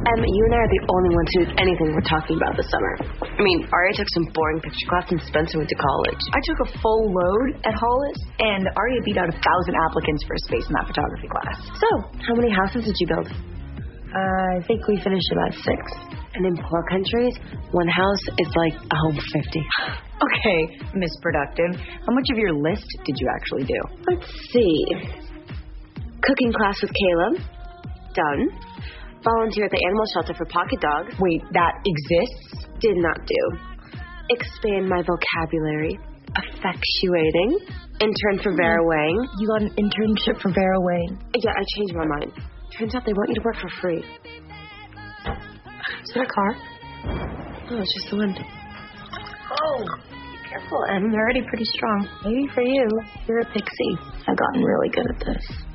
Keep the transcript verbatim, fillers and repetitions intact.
Em, you and I are the only ones who did anything we're talking about this summer. I mean, Aria took some boring picture class and Spencer went to college. I took a full load at Hollis, and Aria beat out a thousand applicants for a space in that photography class. So, how many houses did you build? Uh, I think we finished about six. And in poor countries, one house is like a home for fifty. Okay, Miss Productive. How much of your list did you actually do? Let's see. Cooking class with Caleb. Done. Volunteer at the animal shelter for pocket dogs. Wait, that exists? Did not do. Expand my vocabulary. Effectuating. Intern for Vera Wang. You got an internship for Vera Wang? Yeah, I changed my mind. Turns out they want you to work for free. Is that a car? Oh, it's just the wind. Oh, be careful, Em. You're already pretty strong. Maybe for you. You're a pixie. I've gotten really good at this.